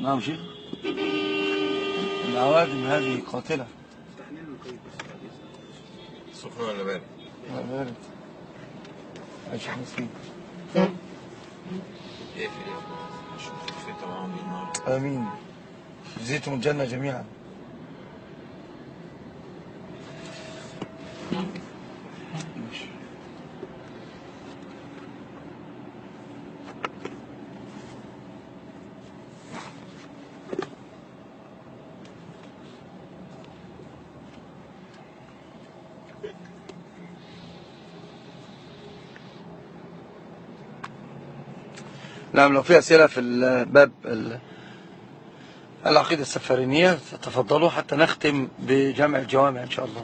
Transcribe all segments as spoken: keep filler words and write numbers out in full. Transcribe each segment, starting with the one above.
نعم شيخ. العوادم هذه قاتلة. سخن ولا بارد؟ لا بارد. يا شيخ مسكين. اقفل اقفل عشان في طبعا بالنار. آمين. جزيتم الجنة جميعا. نعم، لو في أسئلة في الباب العقيدة السفارينية تفضلوا حتى نختم بجمع الجوامع إن شاء الله.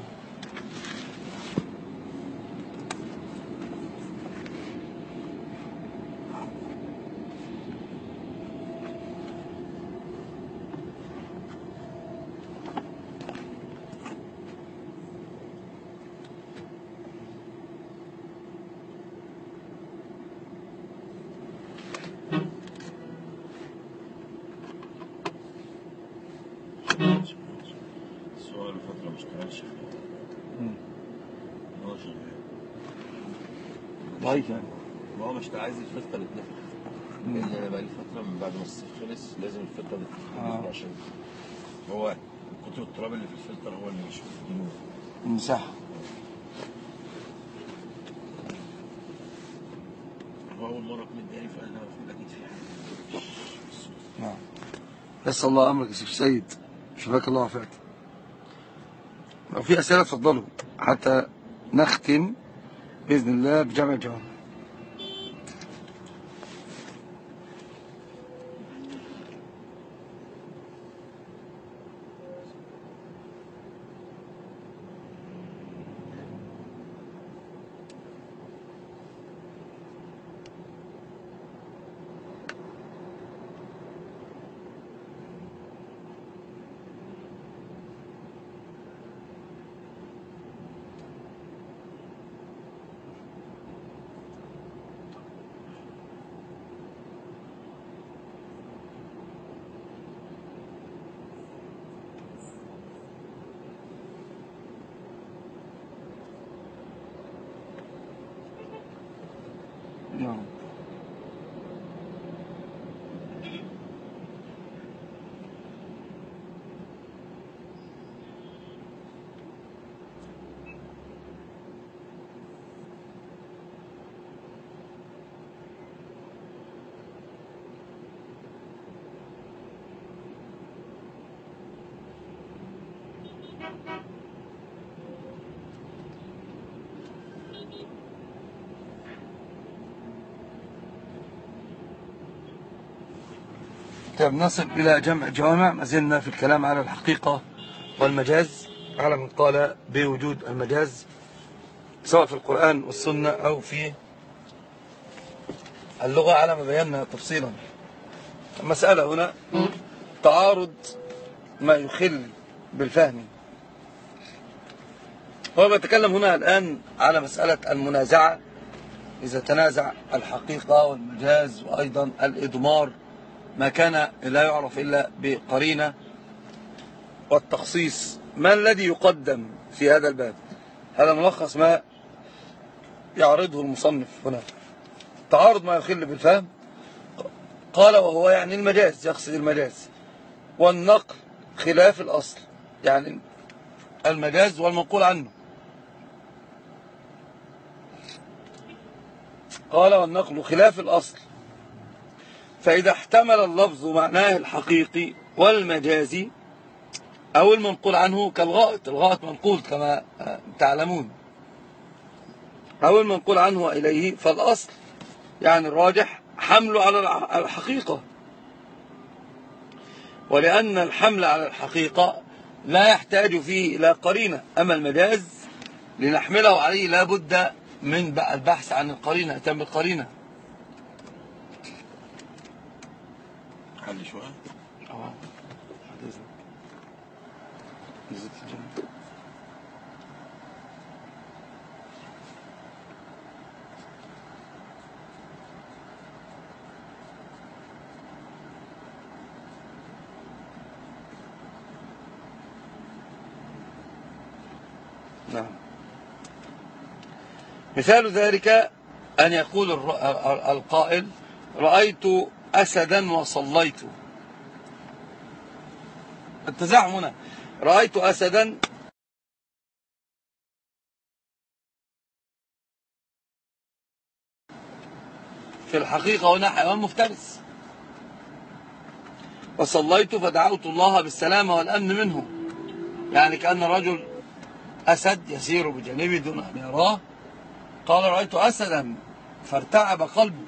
السؤال فترة مش كانش هو شغال ضعيف يعني. ما هو مش عايز الفلتر يتنفخ، لأن أنا بقالي فترة من بعد ما الصيف خلص لازم الفلتر يتنفخ آه. عشان هو كتر التراب اللي في الفلتر هو اللي مش مدينه المساحة. هو أول مرة أكون متضايق فأنا المفروض أكيد في حاجة. نعم. يسر الله أمرك يا سيد سيد، شفاك الله وعافاك. لو في أسئلة تفضلوا حتى نختم بإذن الله بجمع الجوامع. نعم. طيب نصل إلى جمع الجوامع. ما زلنا في الكلام على الحقيقة والمجاز، على من قال بوجود المجاز سواء في القرآن والسنة أو في اللغة على ما بينا تفصيلا. المسألة هنا تعارض ما يخل بالفهم. هو بيتكلم هنا الآن على مسألة المنازعة، إذا تنازع الحقيقة والمجاز وأيضا الإضمار ما كان لا يعرف إلا بقرينة، والتخصيص ما الذي يقدم في هذا الباب. هذا ملخص ما يعرضه المصنف هنا. تعارض ما يخل بالفهم، قال وهو يعني المجاز، يقصد المجاز والنقل خلاف الأصل، يعني المجاز والمنقول عنه. قال والنقل خلاف الأصل، فإذا احتمل اللفظ معناه الحقيقي والمجازي أو المنقول عنه كالغائط، الغائط منقول كما تعلمون، أو المنقول عنه إليه، فالأصل يعني الراجح حمله على الحقيقة، ولأن الحمل على الحقيقة لا يحتاج فيه إلى قرينة. أما المجاز لنحمله عليه لا بد من البحث عن القرينة، تم القرينة. حل شوية. اه نزلت الجنة. نعم. مثال ذلك أن يقول القائل رأيت أسدا وصليت. التزاحم هنا، رأيت أسدا في الحقيقة هنا حيوان مفترس، وصليت فدعوت الله بالسلامة والأمن منه، يعني كأن رجل أسد يسير بجانبه دون أن يراه، قال رأيت أسدا فارتعب قلبي،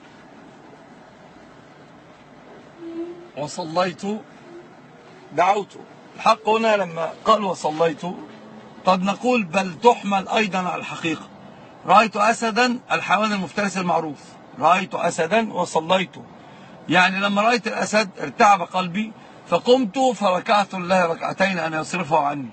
وصليت دعوت. الحق هنا لما قال وصليت قد نقول بل تحمل أيضا على الحقيقة. رأيت أسدا الحيوان المفترس المعروف، رأيت أسدا وصليت، يعني لما رأيت الأسد ارتعب قلبي فقمت فركعت الله ركعتين أن يصرفه عني.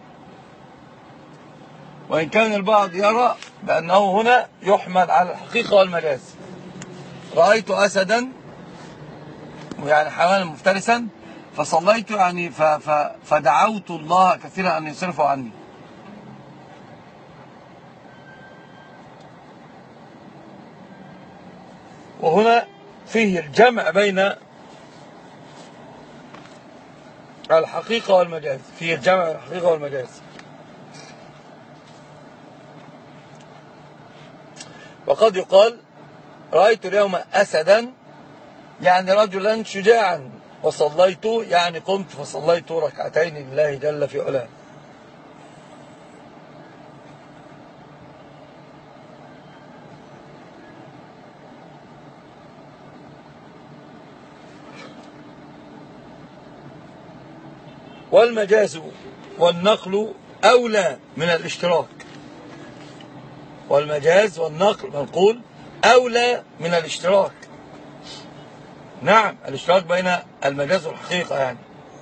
وإن كان البعض يرى بأنه هنا يحمل على الحقيقة والمجاز. رأيت أسدا يعني حيوانا مفترسا فصليت يعني فدعوت الله كثيرا أن يصرفه عني. وهنا فيه الجمع بين الحقيقة والمجاز، فيه الجمع بين الحقيقة والمجاز. وقد يقال رأيت اليوم أسدا يعني رجلا شجاعا، وصليت يعني قمت فصليت ركعتين لله جل في علاه. والمجاز والنقل أولى من الاشتراك، والمجاز والنقل منقول أولى من الاشتراك. نعم، الاشتراك بين المجاز والحقيقة يعني.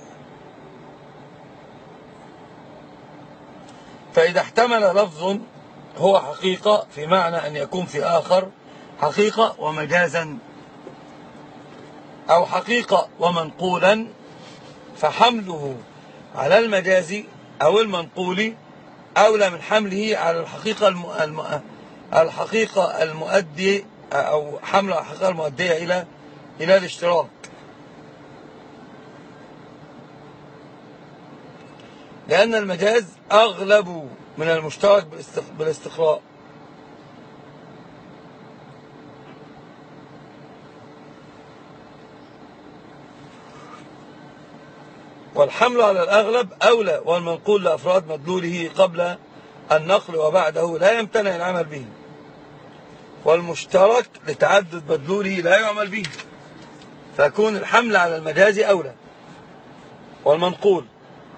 فإذا احتمل لفظ هو حقيقة في معنى أن يكون في آخر حقيقة ومجازا، أو حقيقة ومنقولا، فحمله على المجاز أو المنقول أولى من حمله على الحقيقة الم... الم... الحقيقة المؤدية، أو حمل الحقيقة المؤدية إلى إلى الاشتراك. لأن المجاز أغلب من المشترك بالاستقراء، والحمل على الأغلب أولى، والمنقول لأفراد مدلوله قبل النقل وبعده لا يمتنع العمل به، والمشترك لتعدد مدلوله لا يعمل به، فيكون الحمل على المجاز أولى والمنقول،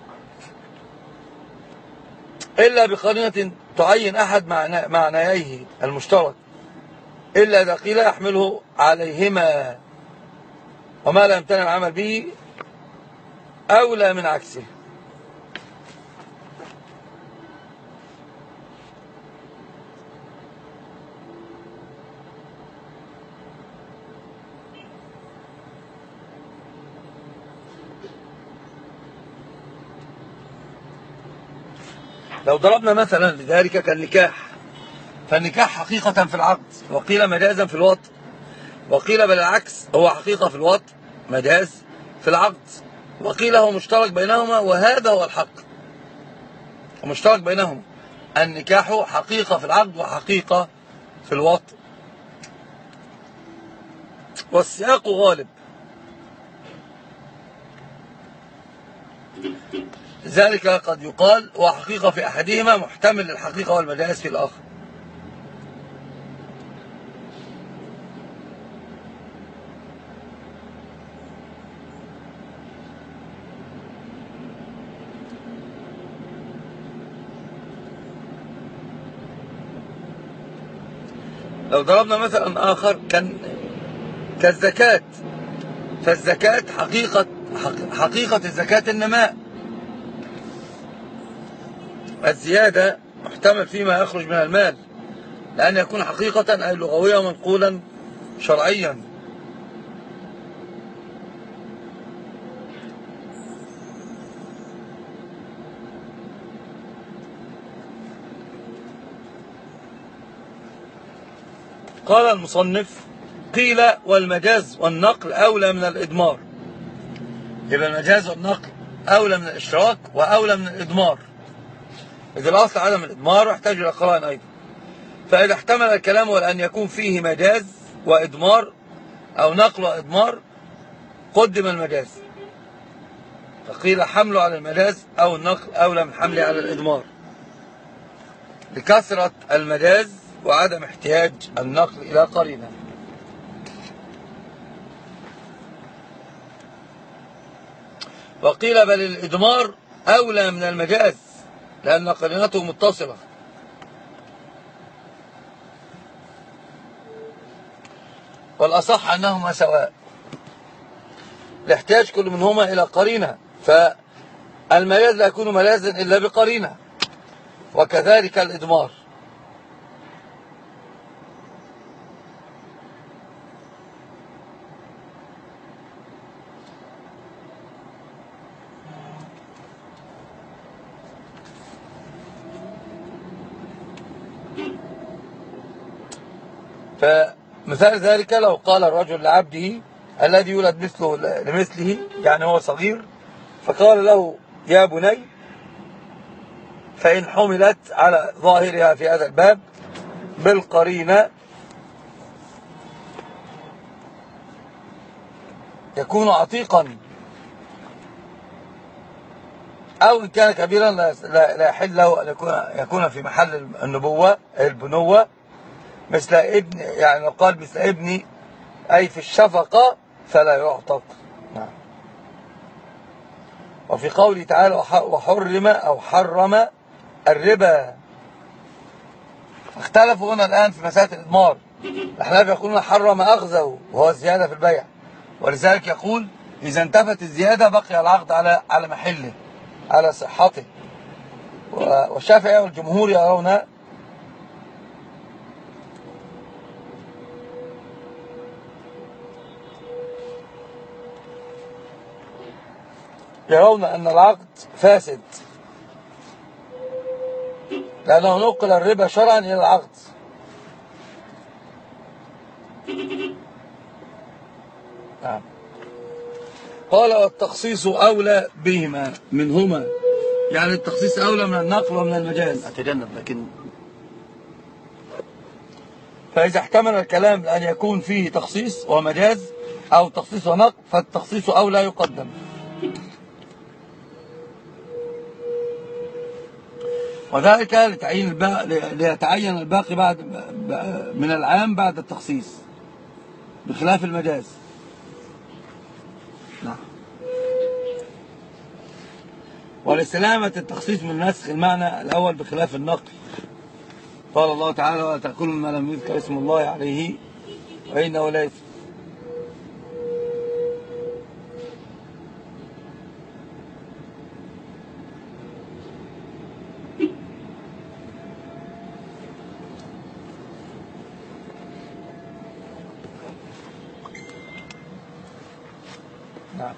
إلا بقرينة تعين أحد معنييه المشترك، إلا إذا قيل يحمله عليهما، وما لا يمتنع العمل به أولى من عكسه. لو ضربنا مثلا لذلك كالنكاح، فالنكاح حقيقة في العقد وقيل مجازا في الوطء، وقيل بالعكس هو حقيقة في الوطء مجاز في العقد، وقيل هو مشترك بينهما، وهذا هو الحق، ومشترك بينهما النكاح حقيقة في العقد وحقيقة في الوطء، والسياق غالب. ذلك قد يقال وحقيقة في أحدهما محتمل للحقيقة والمجاز في الآخر. لو ضربنا مثلا آخر كان كالزكاة، فالزكاة حقيقة حقيقة الزكاة النماء، الزيادة محتمل فيما يخرج من المال، لأن يكون حقيقة أي لغوية ومنقولا شرعيا. قال المصنف: قيل والمجاز والنقل أولى من الإضمار. يبقى المجاز والنقل أولى من الاشتراك وأولى من الإضمار، إذا الأصل عدم الإضمار واحتاج إلى قرائن أيضا. فإذا احتمل الكلام أن يكون فيه مجاز وإضمار أو نقل وإضمار قدم المجاز، فقيل حمله على المجاز أو النقل أولى من حمله على الإضمار لكثرة المجاز وعدم احتياج النقل إلى قرينة. وقيل بل الإضمار أولى من المجاز لأن قرينته متصلة، والأصح أنهما سواء لاحتياج كل منهما إلى قرينة، فالمجاز لا يكون مجازا إلا بقرينة، وكذلك الإضمار. فمثال ذلك لو قال الرجل لعبده الذي يولد مثله لمثله، يعني هو صغير، فقال له يا بني، فإن حملت على ظاهرها في هذا الباب بالقرينة يكون عتيقا، أو إن كان كبيرا لا يحل له أن يكون في محل النبوة البنوة، مثل ابن، يعني لو قال مثل ابني أي في الشفقة فلا يعتق. نعم. وفي قوله تعالى وحرم أو حرم الربا، اختلفوا هنا الآن في مسألة الإضمار. الأحناف يقولون حرم أخذه وهو الزيادة في البيع، ولذلك يقول إذا انتفت الزيادة بقي العقد على على محله على صحته. والشافعي والجمهور يرون يرون أن العقد فاسد لأنه نقل الربا شرعا إلى العقد. نعم. قال والتخصيص أولى بهما منهما، يعني التخصيص أولى من النقل ومن المجاز. أتجنب لكن فإذا احتمل الكلام أن يكون فيه تخصيص ومجاز أو تخصيص ونقل فالتخصيص أولى يقدم، وذلك لتعيين الباقي ليتعين الباقي بعد من العام بعد التخصيص بخلاف المجاز. نعم. ولسلامة التخصيص من نسخ المعنى الأول بخلاف النقل، قال الله تعالى ولا تأكلوا مما لم يذكر اسم الله عليه وإنه لا يثم. نعم.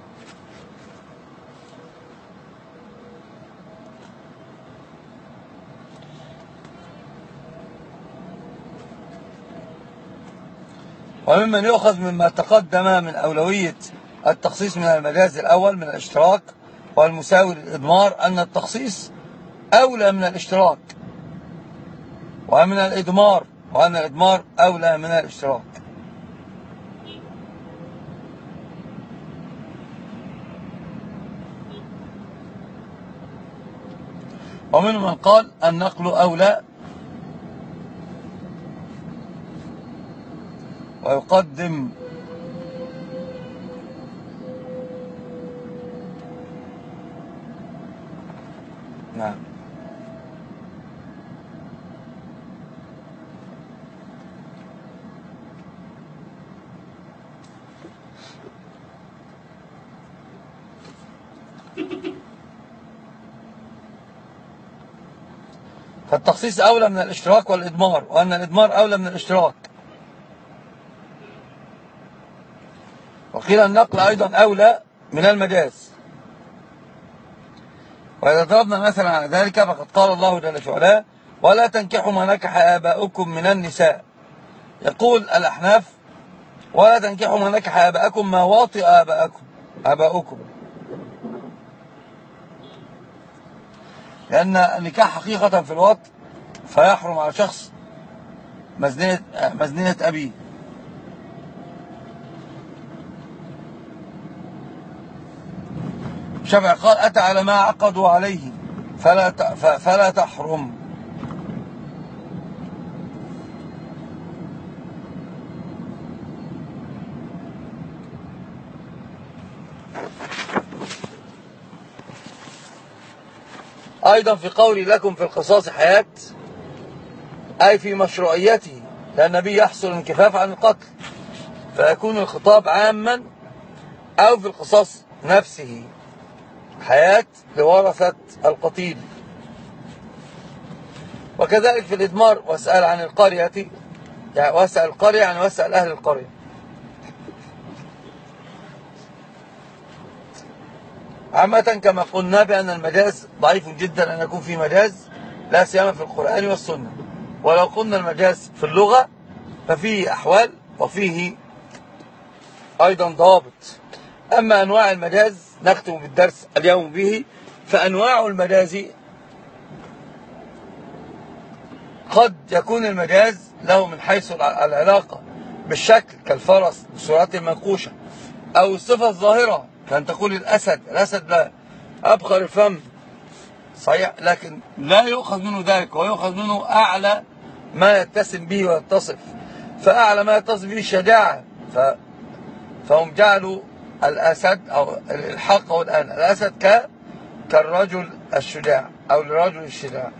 وممن يؤخذ مما تقدم من أولوية التخصيص من المجاز الأول من الاشتراك والمساوي للإضمار أن التخصيص أولى من الاشتراك ومن الإضمار، وأن الإضمار أولى من الاشتراك. ومن من قال النقل أولى ويقدم نعم. فالتخصيص أولى من الاشتراك والإضمار، وأن الإضمار أولى من الاشتراك. وقيل النقل أيضا أولى من المجاز. وإذا ضربنا مثلا على ذلك فقد قال الله جل وعلا ولا تنكحوا ما نكح آباؤكم من النساء يقول الأحناف ولا تنكحوا ما نكح آباءكم ما واطئ آباءكم آباؤكم، لأن النكاح حقيقة في الوطء فيحرم على شخص مزنية, مزنية أبيه. الشافعي قال أتى على ما عقدوا عليه فلا فلا تحرم. أيضا في قولي لكم في القصاص حياة، أي في مشروعيته، لأن النبي يحصل الانكفاف عن القتل فيكون الخطاب عاما، أو في القصاص نفسه حياة لورثة القتيل. وكذلك في الإدمار واسأل عن القرية، يعني واسأل القرية يعني واسأل أهل القرية. عامة كما قلنا بأن المجاز ضعيف جدا أن يكون في مجاز، لا سيما في القرآن والسنة. ولو قلنا المجاز في اللغة ففيه أحوال وفيه أيضا ضوابط. أما أنواع المجاز نختم بالدرس اليوم به. فأنواع المجاز قد يكون المجاز له من حيث العلاقة بالشكل كالفرس بصورته المنقوشة، أو الصفة الظاهرة كأن تقول الأسد، الأسد لا أبخر الفم صحيح، لكن لا يؤخذ منه ذلك، ويؤخذ منه أعلى ما يتسم به ويتصف. فأعلى ما يتصف به الشجاعة، ف... فهم جعلوا الأسد أو الحق أو الآن الأسد ك... كالرجل الشجاع أو الرجل الشجاع.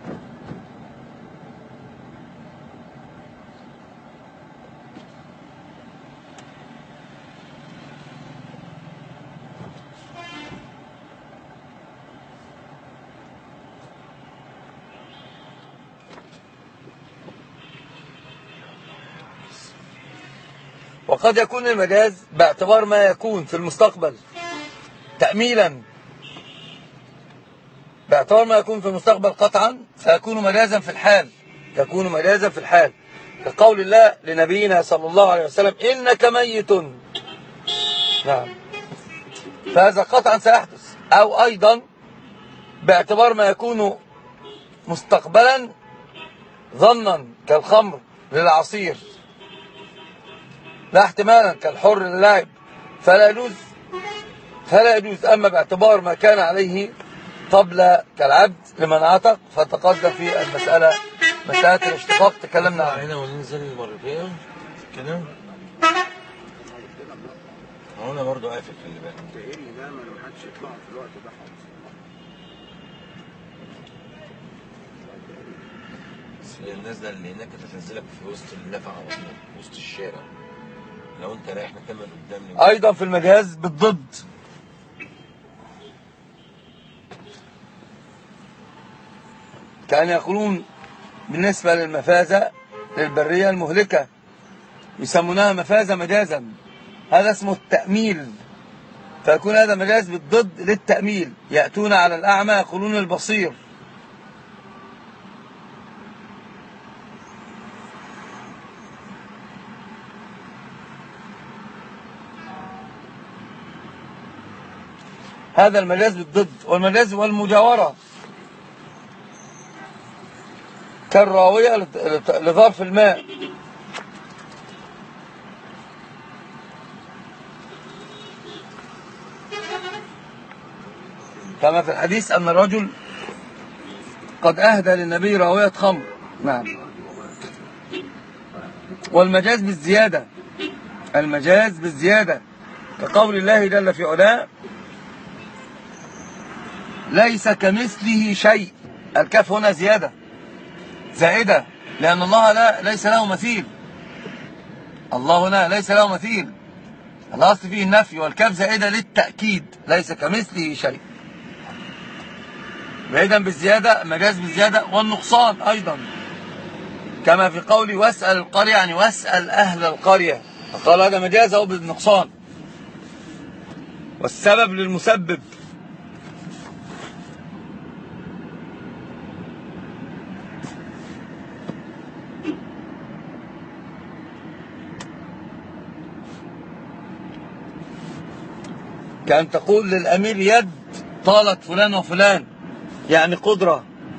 وقد يكون المجاز باعتبار ما يكون في المستقبل تأميلا، باعتبار ما يكون في المستقبل قطعا فيكون مجازا في الحال، يكون مجازا في الحال، كقول الله لنبينا صلى الله عليه وسلم إنك ميت. نعم، فهذا قطعا سيحدث. أو أيضا باعتبار ما يكون مستقبلا ظنا كالخمر للعصير، لا احتمالا كالحر للعب، فلا يجوز فلا يجوز. أما باعتبار ما كان عليه قبل كالعبد لمن عتق فتقدم في المسألة مسألة الاشتقاق تكلمنا عنها. هنا وننزل المرتين كده. هو انا برضه قافل في اللي بالك. ده ايه اللي ده ما حدش يطلع في الوقت ده خالص. الناس ده اللي هناك تنزلك في وسط النفق على طول، وسط الشارع. لو انت رايح نكمل قدامنا. ايضا في المجاز بالضد، كان يقولون بالنسبة للمفازة للبرية المهلكة يسمونها مفازة مجازا، هذا اسمه التأميل، فيكون هذا مجاز بالضد للتأميل. يأتون على الأعمى يقولون البصير. هذا المجاز بالضد. والمجاز والمجاورة كالراوية لظرف الماء، كما في الحديث أن الرجل قد أهدى للنبي راوية خمر. نعم. والمجاز بالزيادة، المجاز بالزيادة كقول الله جل في علاه ليس كمثله شيء. الكاف هنا زيادة زائدة، لأن الله لا ليس له مثيل. الله هنا ليس له مثيل، الأصل فيه النفي، والكاف زائدة للتأكيد، ليس كمثله شيء. بعيدا بالزيادة، مجاز بالزيادة والنقصان أيضا، كما في قولي واسأل القرية يعني واسأل أهل القرية، فقال هذا مجاز أو بالنقصان. والسبب للمسبب، كأن تقول للأمير يد طالت فلان وفلان، يعني قدرة.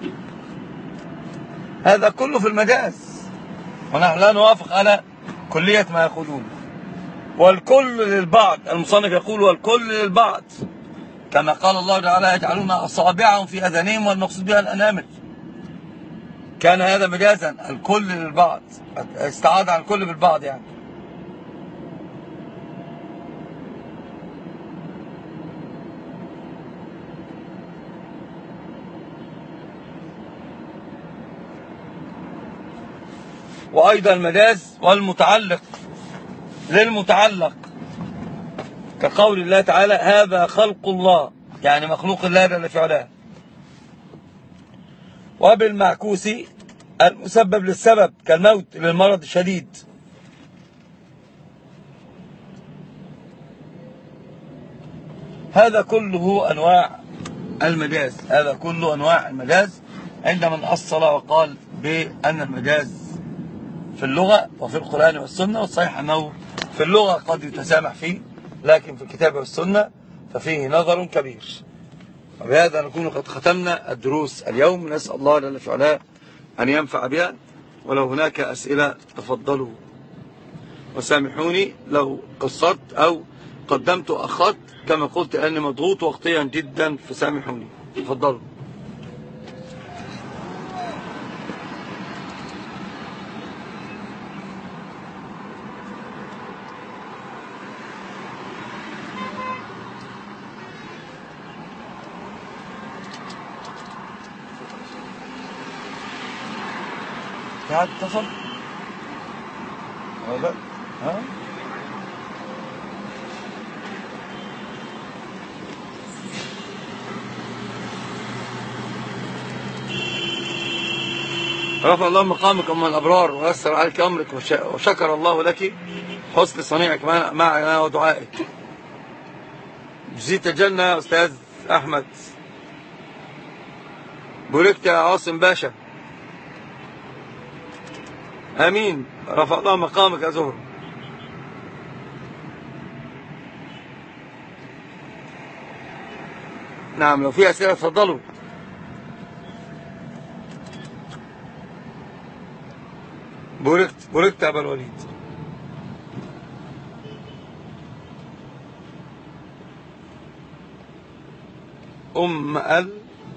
هذا كله في المجاز، ونحن لا نوافق على كلية ما يقولون. والكل للبعض، المصنف يقول والكل للبعض، كما قال الله تعالى يجعلون أصابعهم في أذانهم والمقصود بها الأنامل. كان هذا مجازا، الكل للبعض، استعاد عن الكل بالبعض يعني. وأيضا المجاز والمتعلق للمتعلق، كقول الله تعالى هذا خلق الله، يعني مخلوق الله جل في علاه. وبالمعكوس المسبب للسبب، كالموت للمرض الشديد. هذا كله أنواع المجاز، هذا كله أنواع المجاز عند من أصل وقال بأن المجاز في اللغة وفي القرآن والسنة. والصحيح أنه في اللغة قد يتسامح فيه، لكن في الكتاب والسنة ففيه نظر كبير. وبهذا نكون قد ختمنا الدروس اليوم. نسأل الله جل في علاه أن ينفع بها. ولو هناك أسئلة تفضلوا، وسامحوني لو قصرت أو قدمت أخذت، كما قلت أني مضغوط وقتيا جدا، فسامحوني. تفضلوا. قاعد اتصل ولا ها؟ رفع الله مقامك أم الأبرار ويسر عليك أمرك، وشكر الله لك حسن صنيعك معنا ودعائك. جزيت الجنة يا أستاذ أحمد. بوركت يا عاصم باشا. امين. رفع الله مقامك يا زهر. نعم، لو في اسئله تفضلوا. بوركت بوركت يا ابا الوليد. ام ال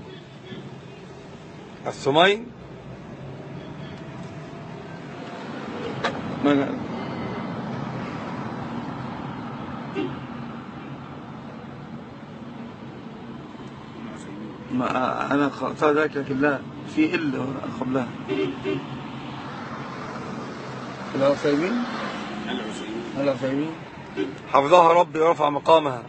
السمين من ما أنا قلت ذلك، لكن لا في إلا قبلها. العثيمين العثيمين حفظها ربي ورفع مقامها.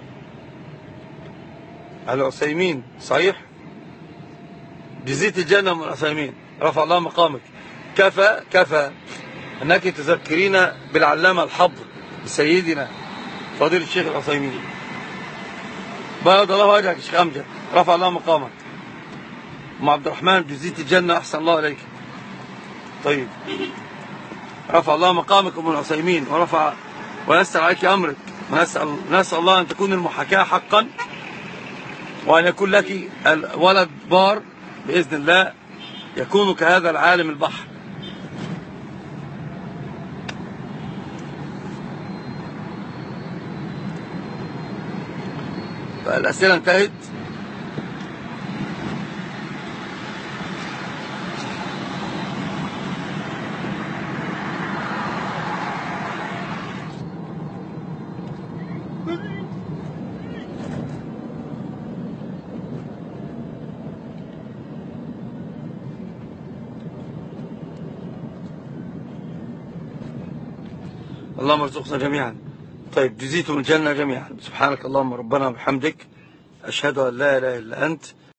العثيمين صحيح. جزيت الجنة من العثيمين، رفع الله مقامك. كفى كفى أنك تذكرين بالعلامة الحبر بسيدنا فضيل الشيخ العثيمين. بيض الله وجهك يا شيخ أمجد، رفع الله مقامك. أم عبد الرحمن جزيت الجنة، أحسن الله عليك. طيب، رفع الله مقامك أم العثيمين ورفع ويسر عليك أمرك. ونسأل نسأل الله أن تكون المحاكاة حقا، وأن يكون لك ولد بار بإذن الله يكون كهذا العالم البحر. الأسئلة انتهت. اللهم ارزقنا جميعا. طيب، جزيتم الجنة جميعا. سبحانك اللهم ربنا وبحمدك، أشهد أن لا إله إلا أنت